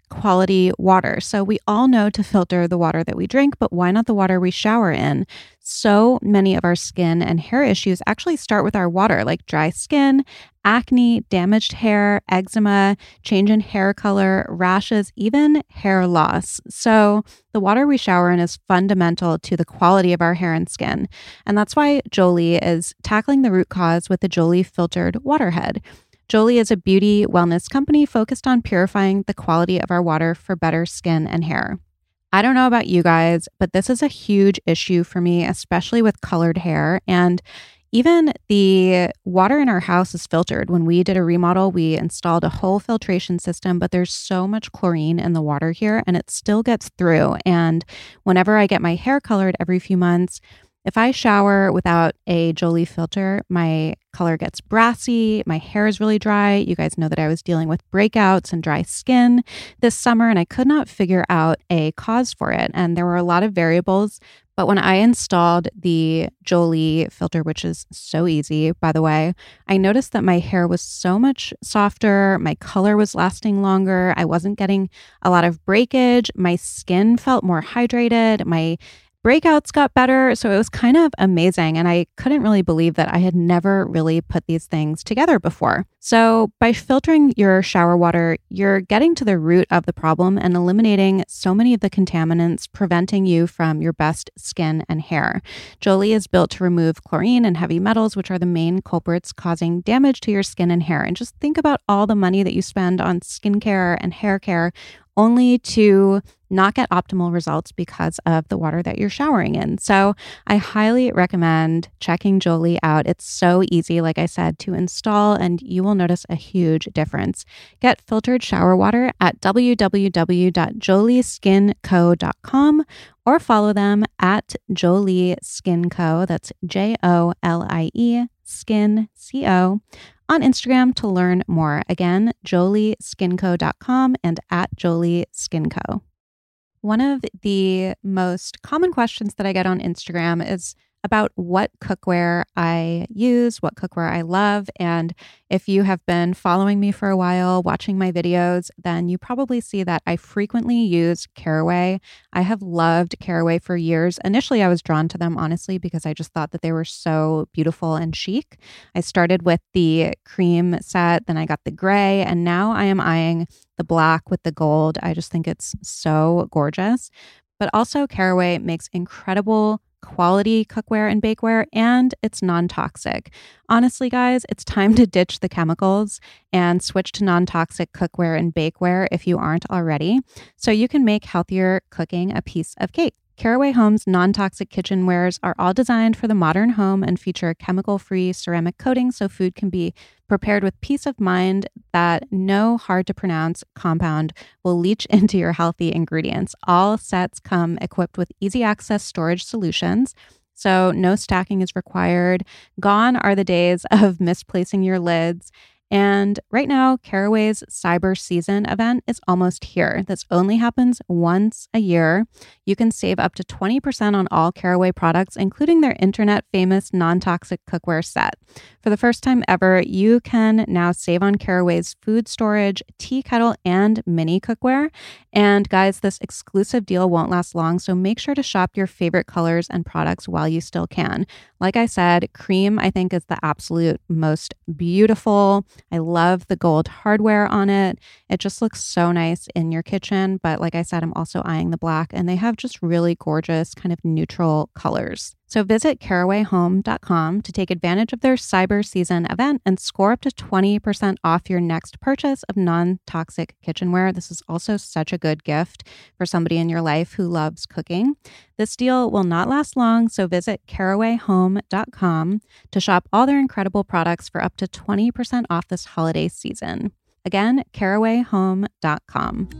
quality water. So we all know to filter the water that we drink, but why not the water we shower in? So many of our skin and hair issues actually start with our water, like dry skin, acne, damaged hair, eczema, change in hair color, rashes, even hair loss. So the water we shower in is fundamental to the quality of our hair and skin. And that's why Jolie is tackling the root cause with the Jolie Filtered Waterhead. Jolie is a beauty wellness company focused on purifying the quality of our water for better skin and hair. I don't know about you guys, but this is a huge issue for me, especially with colored hair. And even the water in our house is filtered. When we did a remodel, we installed a whole filtration system, but there's so much chlorine in the water here and it still gets through. And whenever I get my hair colored every few months, if I shower without a Jolie filter, my color gets brassy, my hair is really dry. You guys know that I was dealing with breakouts and dry skin this summer, and I could not figure out a cause for it. And there were a lot of variables. But when I installed the Jolie filter, which is so easy, by the way, I noticed that my hair was so much softer. My color was lasting longer. I wasn't getting a lot of breakage. My skin felt more hydrated. My breakouts got better. So it was kind of amazing. And I couldn't really believe that I had never really put these things together before. So by filtering your shower water, you're getting to the root of the problem and eliminating so many of the contaminants, preventing you from your best skin and hair. Jolie is built to remove chlorine and heavy metals, which are the main culprits causing damage to your skin and hair. And just think about all the money that you spend on skincare and hair care only to not get optimal results because of the water that you're showering in. So I highly recommend checking Jolie out. It's so easy, like I said, to install, and you will notice a huge difference. Get filtered shower water at w w w dot jolie skin co dot com or follow them at Jolie Skin Co. That's J O L I E Skin C O on Instagram to learn more. Again, jolie skin co dot com and at Jolie Skin Co. One of the most common questions that I get on Instagram is about what cookware I use, what cookware I love. And if you have been following me for a while, watching my videos, then you probably see that I frequently use Caraway. I have loved Caraway for years. Initially, I was drawn to them, honestly, because I just thought that they were so beautiful and chic. I started with the cream set, then I got the gray, and now I am eyeing the black with the gold. I just think it's so gorgeous. But also, Caraway makes incredible quality cookware and bakeware, and it's non-toxic. Honestly, guys, it's time to ditch the chemicals and switch to non-toxic cookware and bakeware if you aren't already, so you can make healthier cooking a piece of cake. Caraway Home's non-toxic kitchenwares are all designed for the modern home and feature chemical-free ceramic coating so food can be prepared with peace of mind that no hard-to-pronounce compound will leach into your healthy ingredients. All sets come equipped with easy-access storage solutions, so no stacking is required. Gone are the days of misplacing your lids. And right now, Caraway's Cyber Season event is almost here. This only happens once a year. You can save up to twenty percent on all Caraway products, including their internet famous non-toxic cookware set. For the first time ever, you can now save on Caraway's food storage, tea kettle, and mini cookware. And guys, this exclusive deal won't last long, so make sure to shop your favorite colors and products while you still can. Like I said, cream, I think, is the absolute most beautiful. I love the gold hardware on it. It just looks so nice in your kitchen. But like I said, I'm also eyeing the black, and they have just really gorgeous kind of neutral colors. So visit caraway home dot com to take advantage of their Cyber Season event and score up to twenty percent off your next purchase of non-toxic kitchenware. This is also such a good gift for somebody in your life who loves cooking. This deal will not last long, so visit caraway home dot com to shop all their incredible products for up to twenty percent off this holiday season. Again, caraway home dot com.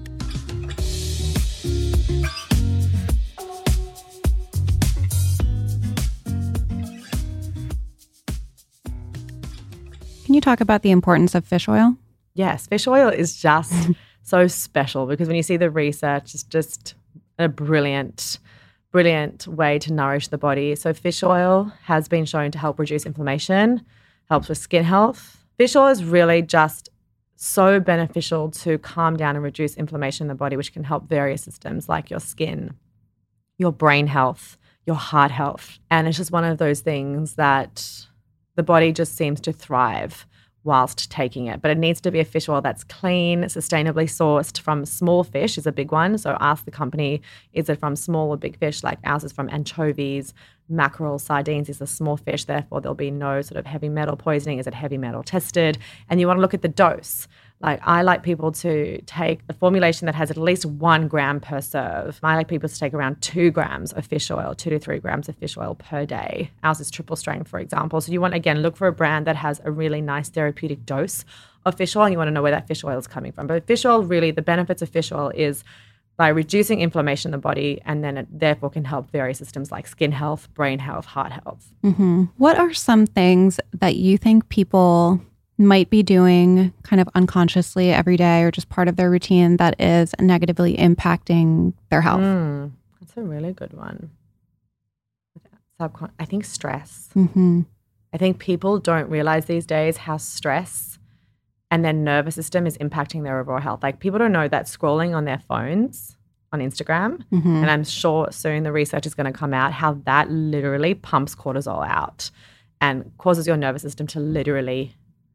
Can you talk about the importance of fish oil? Yes, fish oil is just so special because when you see the research, it's just a brilliant, brilliant way to nourish the body. So fish oil has been shown to help reduce inflammation, helps with skin health. Fish oil is really just so beneficial to calm down and reduce inflammation in the body, which can help various systems like your skin, your brain health, your heart health. And it's just one of those things that the body just seems to thrive whilst taking it. But it needs to be a fish oil that's clean, sustainably sourced from small fish is a big one. So ask the company, is it from small or big fish? Like ours is from anchovies, mackerel, sardines is a small fish. Therefore, there'll be no sort of heavy metal poisoning. Is it heavy metal tested? And you want to look at the dose. Like I like people to take a formulation that has at least one gram per serve. I like people to take around two grams of fish oil, two to three grams of fish oil per day. Ours is triple strength, for example. So you want, again, look for a brand that has a really nice therapeutic dose of fish oil. And you want to know where that fish oil is coming from. But fish oil, really, the benefits of fish oil is by reducing inflammation in the body, and then it therefore can help various systems like skin health, brain health, heart health. Mm-hmm. What are some things that you think people might be doing kind of unconsciously every day or just part of their routine that is negatively impacting their health? Mm, that's a really good one. Subcon- I think stress. Mm-hmm. I think people don't realize these days how stress and their nervous system is impacting their overall health. Like people don't know that scrolling on their phones on Instagram, mm-hmm. and I'm sure soon the research is going to come out, how that literally pumps cortisol out and causes your nervous system to literally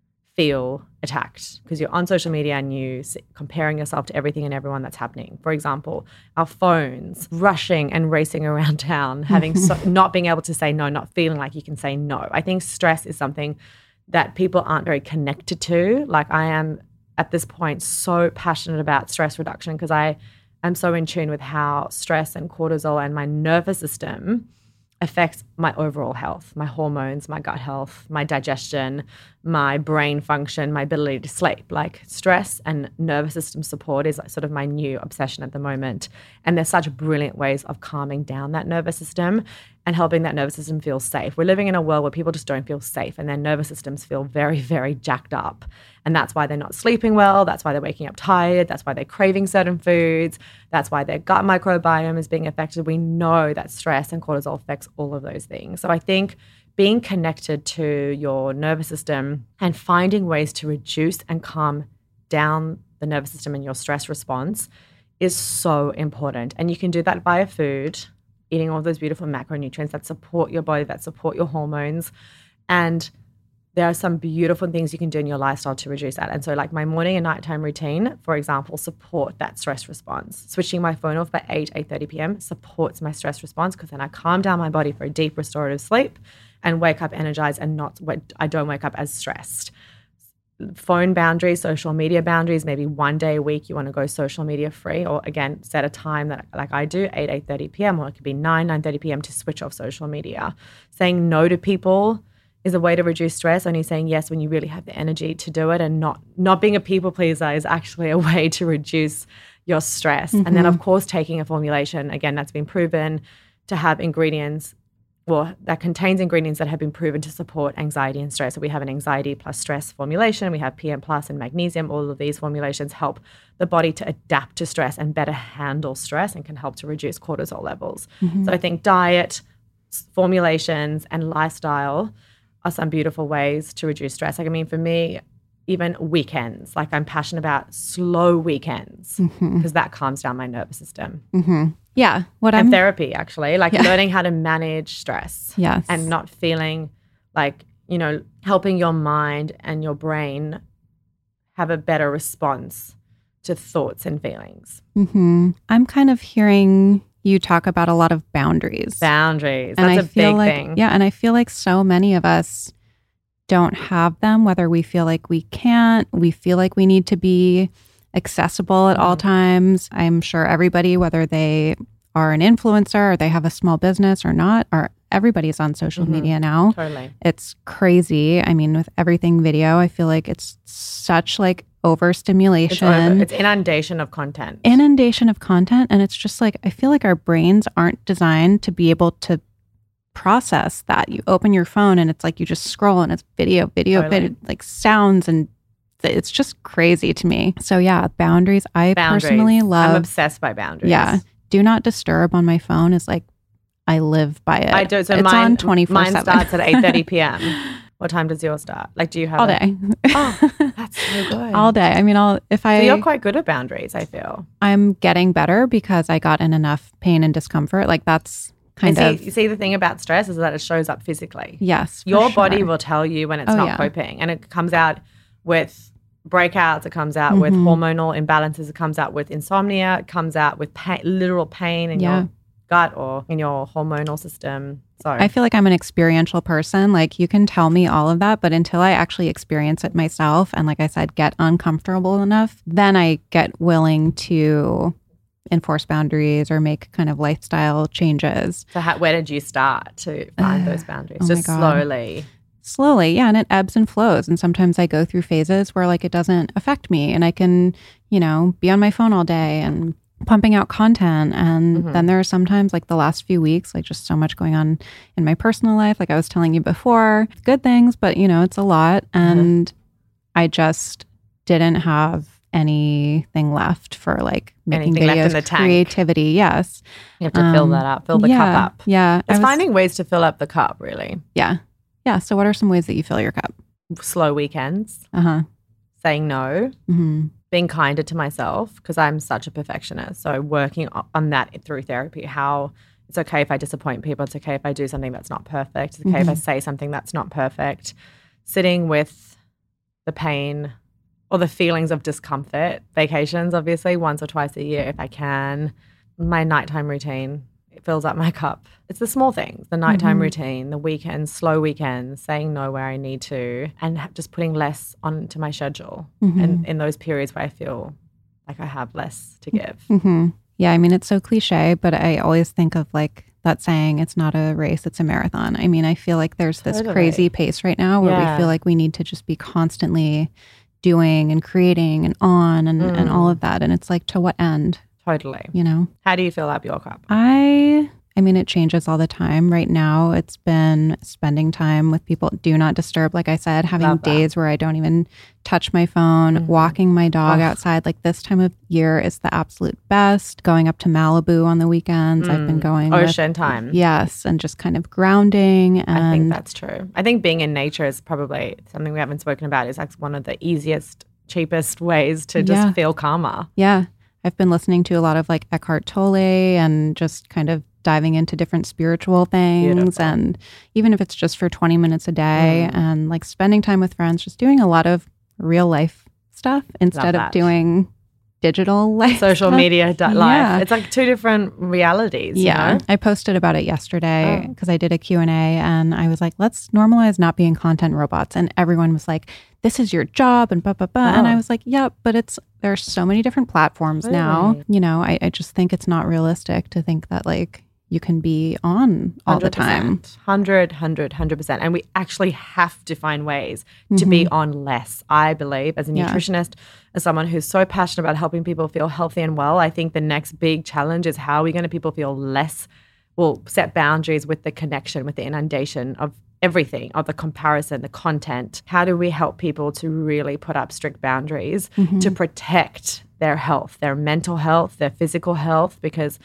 feel attacked because you're on social media and you comparing yourself to everything and everyone that's happening. For example, our phones, rushing and racing around town, having so, not being able to say no, not feeling like you can say no. I think stress is something that people aren't very connected to. Like I am at this point so passionate about stress reduction because I am so in tune with how stress and cortisol and my nervous system affects my overall health, my hormones, my gut health, my digestion, my brain function, my ability to sleep. Like stress and nervous system support is sort of my new obsession at the moment. And there's such brilliant ways of calming down that nervous system and helping that nervous system feel safe. We're living in a world where people just don't feel safe and their nervous systems feel very, very jacked up. And that's why they're not sleeping well. That's why they're waking up tired. That's why they're craving certain foods. That's why their gut microbiome is being affected. We know that stress and cortisol affects all of those things. So I think being connected to your nervous system and finding ways to reduce and calm down the nervous system and your stress response is so important. And you can do that via food, eating all those beautiful macronutrients that support your body, that support your hormones. And there are some beautiful things you can do in your lifestyle to reduce that. And so like my morning and nighttime routine, for example, support that stress response. Switching my phone off by eight, eight thirty p.m. supports my stress response because then I calm down my body for a deep restorative sleep and wake up energized and not, I don't wake up as stressed. Phone boundaries, social media boundaries, maybe one day a week you want to go social media free, or again, set a time that like I do, eight, eight thirty p.m. or it could be nine, nine thirty p.m. to switch off social media. Saying no to people is a way to reduce stress. Only saying yes when you really have the energy to do it, and not not being a people pleaser is actually a way to reduce your stress. Mm-hmm. And then of course taking a formulation, again, that's been proven to have ingredients well, that contains ingredients that have been proven to support anxiety and stress. So we have an anxiety plus stress formulation. We have P M plus and magnesium. All of these formulations help the body to adapt to stress and better handle stress and can help to reduce cortisol levels. Mm-hmm. So I think diet, formulations, and lifestyle are some beautiful ways to reduce stress. Like, I mean, for me, even weekends, like I'm passionate about slow weekends because mm-hmm. that calms down my nervous system. Mm-hmm. Yeah. What and I'm therapy, actually, like yeah. learning how to manage stress. Yes. And not feeling like, you know, helping your mind and your brain have a better response to thoughts and feelings. Mm-hmm. I'm kind of hearing you talk about a lot of boundaries. Boundaries. And That's I a feel big like, thing. Yeah. And I feel like so many of us don't have them, whether we feel like we can't, we feel like we need to be accessible at mm-hmm. all times. I'm sure everybody, whether they are an influencer or they have a small business or not, or everybody's on social mm-hmm. media now. Totally. It's crazy. I mean, with everything video, I feel like it's such like overstimulation. It's, over. It's inundation of content. Inundation of content. And it's just like, I feel like our brains aren't designed to be able to process that. You open your phone and it's like you just scroll and it's video, video, totally. video, like sounds, and it's just crazy to me. So yeah, boundaries. I boundaries. personally love. I'm obsessed by boundaries. Yeah. Do not disturb on my phone is like, I live by it. I do. So it's mine, on twenty-four seven. Mine starts at eight thirty p.m. What time does yours start? Like, do you have all a- day. Oh, that's so good. All day. I mean, I'll if I So you're quite good at boundaries, I feel. I'm getting better because I got in enough pain and discomfort. Like that's kind and of see, you see the thing about stress is that it shows up physically. yes. for Your body sure. will tell you when it's Oh, not yeah. coping, and it comes out with breakouts, it comes out with Mhm. hormonal imbalances, it comes out with insomnia, it comes out with pain, literal pain in Yeah. your gut or in your hormonal system. So I feel like I'm an experiential person. Like you can tell me all of that, but until I actually experience it myself and like I said, get uncomfortable enough, then I get willing to enforce boundaries or make kind of lifestyle changes. So how, where did you start to find Uh, those boundaries? oh my Just God. slowly. Slowly, yeah, and it ebbs and flows. And sometimes I go through phases where like it doesn't affect me and I can, you know, be on my phone all day and pumping out content. And Mhm. then there are sometimes like the last few weeks, like just so much going on in my personal life. Like I was telling you before, good things, but you know, it's a lot. And I just didn't have anything left for like making Anything videos, left in the tank. creativity. Yes. You have to fill Um, that up, fill the yeah, cup up. Yeah. I It's was- finding ways to fill up the cup, really. Yeah. Yeah. So what are some ways that you fill your cup? Slow weekends, Uh-huh. saying no, Mm-hmm. being kinder to myself because I'm such a perfectionist. So working o- on that through therapy, how it's okay if I disappoint people. It's okay if I do something that's not perfect. It's okay if I Mhm. say something that's not perfect. Sitting with the pain or the feelings of discomfort. Vacations, obviously, once or twice a year if I can. My nighttime routine, it fills up my cup. It's the small things, the nighttime Mhm. routine, the weekends, slow weekends, saying no where I need to, and ha- just putting less onto my schedule. Mhm. And in those periods where I feel like I have less to give. Mm-hmm. Yeah, I mean, it's so cliche, but I always think of like that saying, it's not a race, it's a marathon. I mean, I feel like there's this Totally. crazy pace right now where Yeah. we feel like we need to just be constantly doing and creating and on and, and all Mm. of that. And it's like, to what end, Totally. you know? How do you fill up your cup? I I mean, it changes all the time. Right now, it's been spending time with people. Do not disturb, like I said, having Love that. days where I don't even touch my phone, Mhm. walking my dog Oh. outside. Like this time of year is the absolute best. Going up to Malibu on the weekends. I've been Mm. going with- Ocean time. yes, and just kind of grounding. And I think that's true. I think being in nature is probably something we haven't spoken about. Is like one of the easiest, cheapest ways to just Yeah. feel calmer. yeah, I've been listening to a lot of like Eckhart Tolle and just kind of diving into different spiritual things. Beautiful. And even if it's just for twenty minutes a day Mm. and like spending time with friends, just doing a lot of real life stuff instead of that. doing digital life Social stuff. media di- Yeah. life. It's like two different realities. you Yeah, know? I posted about it yesterday Oh. because I did a Q and A and I was like, let's normalize not being content robots. And everyone was like, this is your job and blah, blah, blah. And I Oh. was like, yeah, but it's, there's so many different platforms now. Totally. You know, I, I just think it's not realistic to think that like you can be on all the time. one hundred, one hundred, one hundred percent. And we actually have to find ways to be on less, I believe, as a Mm-hmm. Yeah. nutritionist, as someone who's so passionate about helping people feel healthy and well. I think the next big challenge is how are we going to people feel less, well, set boundaries with the connection, with the inundation of everything, of the comparison, the content. How do we help people to really put up strict boundaries Mm-hmm. to protect their health, their mental health, their physical health? Because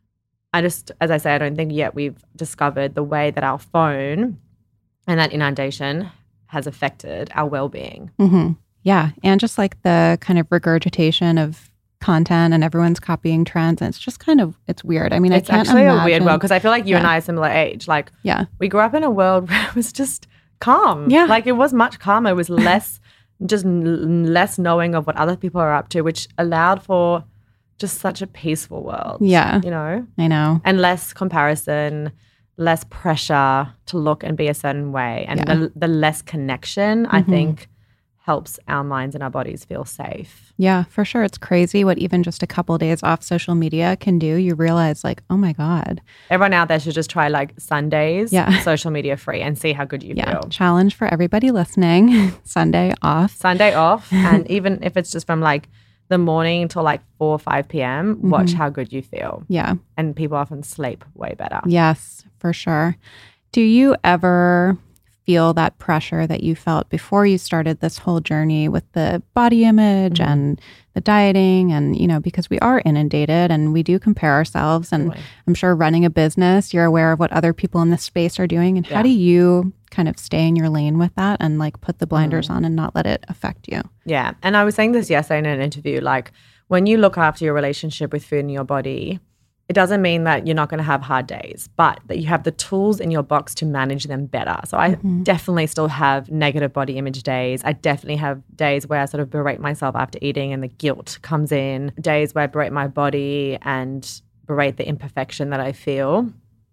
I just, as I say, I don't think yet we've discovered the way that our phone and that inundation has affected our well-being. hmm Yeah. And just like the kind of regurgitation of content and everyone's copying trends. And it's just kind of, it's weird. I mean, It's I can't actually imagine. a weird world because I feel like you and Yeah. I are similar age. Like Yeah. we grew up in a world where it was just calm. Yeah. Like it was much calmer. It was less, just n- less knowing of what other people are up to, which allowed for just such a peaceful world. Yeah. You know? I know. And less comparison, less pressure to look and be a certain way. And Yeah. the, the less connection, I Mhm. think, helps our minds and our bodies feel safe. Yeah, for sure. It's crazy what even just a couple days off social media can do. You realize, like, oh my God. Everyone out there should just try like Sundays, Yeah. social media free, and see how good you Yeah. feel. Challenge for everybody listening. Sunday off. Sunday off, and even if it's just from like the morning till like four or five p.m., watch Mhm. how good you feel. Yeah. And people often sleep way better. Yes, for sure. Do you ever feel that pressure that you felt before you started this whole journey with the body image Mhm. and the dieting? And, you know, because we are inundated and we do compare ourselves. And Totally. I'm sure running a business, you're aware of what other people in this space are doing. And how Yeah. do you kind of stay in your lane with that and like put the blinders mm. on and not let it affect you. Yeah. And I was saying this yesterday in an interview, like when you look after your relationship with food in your body, it doesn't mean that you're not going to have hard days, but that you have the tools in your box to manage them better. So I mm-hmm. definitely still have negative body image days. I definitely have days where I sort of berate myself after eating and the guilt comes in, days where I berate my body and berate the imperfection that I feel.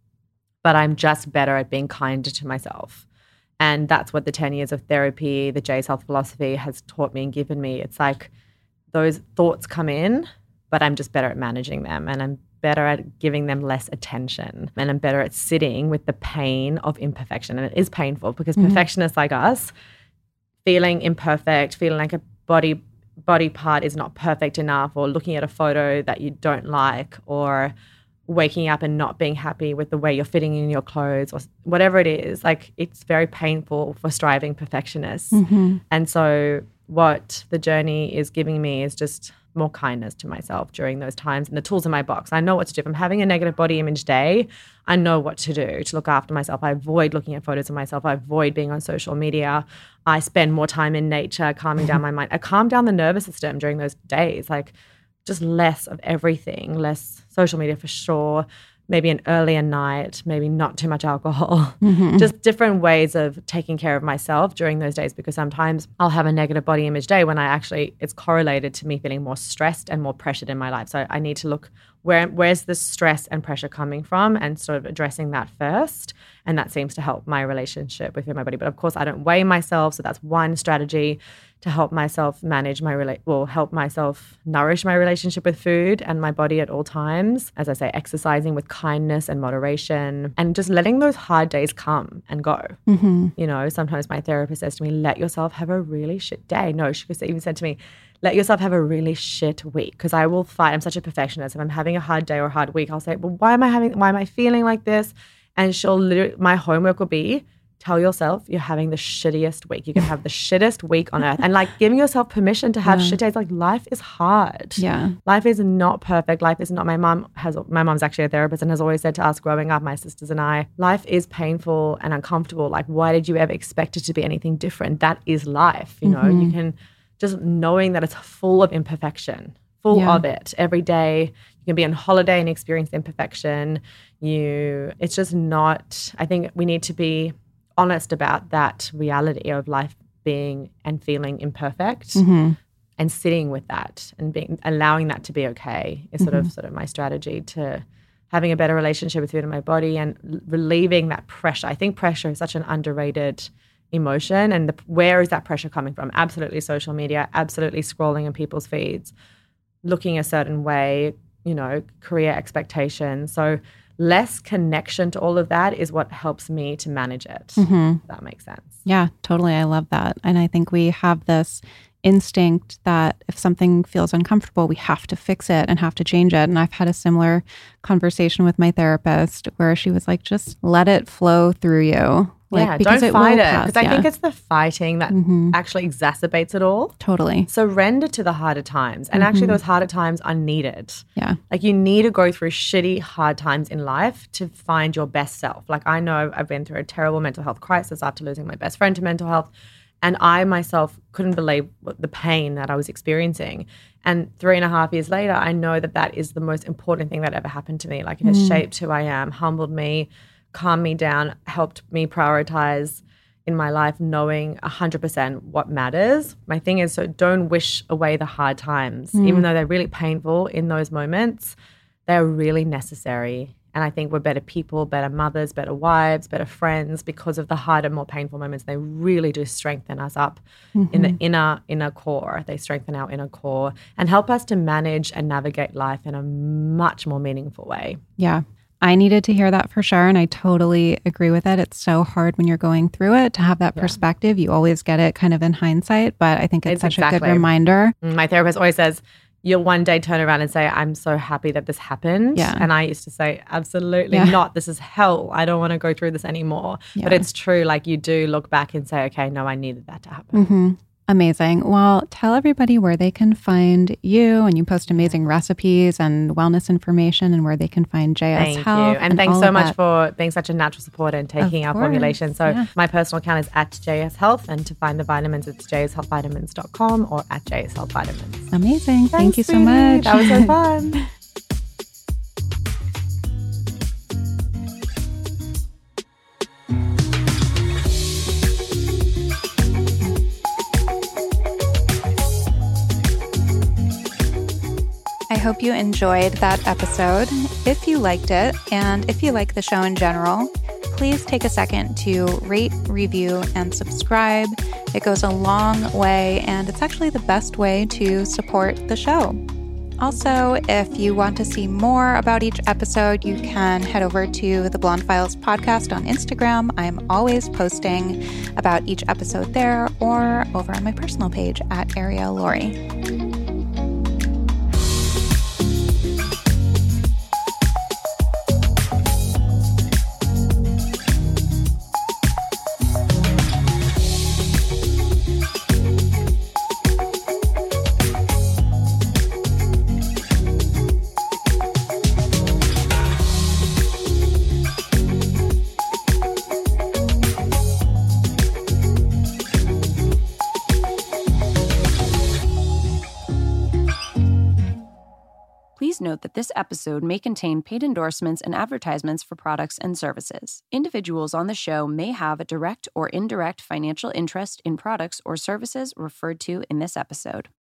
But I'm just better at being kinder to myself. And that's what the ten years of therapy, the J's Health philosophy has taught me and given me. It's like those thoughts come in, but I'm just better at managing them, and I'm better at giving them less attention, and I'm better at sitting with the pain of imperfection. And it is painful because mm-hmm. perfectionists like us, feeling imperfect, feeling like a body body part is not perfect enough, or looking at a photo that you don't like, or waking up and not being happy with the way you're fitting in your clothes, or whatever it is, like it's very painful for striving perfectionists. Mm-hmm. And so what the journey is giving me is just more kindness to myself during those times, and the tools in my box. I know what to do. If I'm having a negative body image day, I know what to do to look after myself. I avoid looking at photos of myself. I avoid being on social media. I spend more time in nature, calming down my mind. I calm down the nervous system during those days, like just less of everything, less social media for sure, maybe an earlier night, maybe not too much alcohol, mm-hmm. just different ways of taking care of myself during those days, because sometimes I'll have a negative body image day when I actually, it's correlated to me feeling more stressed and more pressured in my life. So I need to look, where where's the stress and pressure coming from, and sort of addressing that first. And that seems to help my relationship with my body. But of course, I don't weigh myself. So that's one strategy to help myself manage my, rela- well, help myself nourish my relationship with food and my body at all times. As I say, exercising with kindness and moderation, and just letting those hard days come and go. Mm-hmm. You know, sometimes my therapist says to me, let yourself have a really shit day. No, she even said to me, let yourself have a really shit week, because I will fight. I'm such a perfectionist. If I'm having a hard day or a hard week, I'll say, well, why am I having, why am I feeling like this? And she'll literally, my homework will be, tell yourself you're having the shittiest week. You can have the shittest week on earth. And like giving yourself permission to have yeah. shit days. Like life is hard. Yeah. Life is not perfect. Life is not, my mom has, my mom's actually a therapist and has always said to us growing up, my sisters and I, life is painful and uncomfortable. Like why did you ever expect it to be anything different? That is life. You know, mm-hmm. you can just knowing that it's full of imperfection, full yeah. of it every day. You can be on holiday and experience imperfection. You, it's just not, I think we need to be honest about that reality of life being and feeling imperfect, mm-hmm. and sitting with that and being allowing that to be okay is sort mm-hmm. of sort of my strategy to having a better relationship with food and my body, and relieving that pressure. I think pressure is such an underrated emotion, and the, where is that pressure coming from? Absolutely social media, absolutely scrolling in people's feeds, looking a certain way, you know, career expectations. So less connection to all of that is what helps me to manage it. Mm-hmm. If that makes sense. Yeah, totally. I love that. And I think we have this instinct that if something feels uncomfortable, we have to fix it and have to change it. And I've had a similar conversation with my therapist where she was like, just let it flow through you. Like, yeah, don't it fight it. Because I yeah. think it's the fighting that mm-hmm. actually exacerbates it all. Totally. Surrender to the harder times. And mm-hmm. actually those harder times are needed. Yeah. Like you need to go through shitty, hard times in life to find your best self. Like I know I've been through a terrible mental health crisis after losing my best friend to mental health. And I myself couldn't believe the pain that I was experiencing. And three and a half years later, I know that that is the most important thing that ever happened to me. Like it has mm. shaped who I am, humbled me, calmed me down, helped me prioritize in my life, knowing one hundred percent what matters. My thing is, so don't wish away the hard times. Mm. Even though they're really painful in those moments, they're really necessary. And I think we're better people, better mothers, better wives, better friends because of the harder, more painful moments. They really do strengthen us up mm-hmm. in the inner, inner core. They strengthen our inner core and help us to manage and navigate life in a much more meaningful way. Yeah. I needed to hear that for sure. And I totally agree with it. It's so hard when you're going through it to have that yeah. perspective. You always get it kind of in hindsight, but I think it's, it's such exactly. a good reminder. My therapist always says, you'll one day turn around and say, I'm so happy that this happened. Yeah. And I used to say, absolutely yeah. not. This is hell. I don't want to go through this anymore. Yeah. But it's true. Like you do look back and say, okay, no, I needed that to happen. Mm-hmm. Amazing. Well, tell everybody where they can find you, and you post amazing recipes and wellness information, and where they can find J S Thank Health. you. And, and thanks so much that. for being such a natural supporter and taking of our course. formulation. So yeah. my personal account is at J S Health, and to find the vitamins, it's j s health vitamins dot com or at J S Health Vitamins. Amazing. Thanks, Thank you so sweetie. much. That was so fun. I hope you enjoyed that episode. If you liked it, and if you like the show in general, please take a second to rate, review, and subscribe. It goes a long way, and it's actually the best way to support the show. Also, if you want to see more about each episode, you can head over to the Blonde Files podcast on Instagram. I'm always posting about each episode there, or over on my personal page at Ariel Laurie. Note that this episode may contain paid endorsements and advertisements for products and services. Individuals on the show may have a direct or indirect financial interest in products or services referred to in this episode.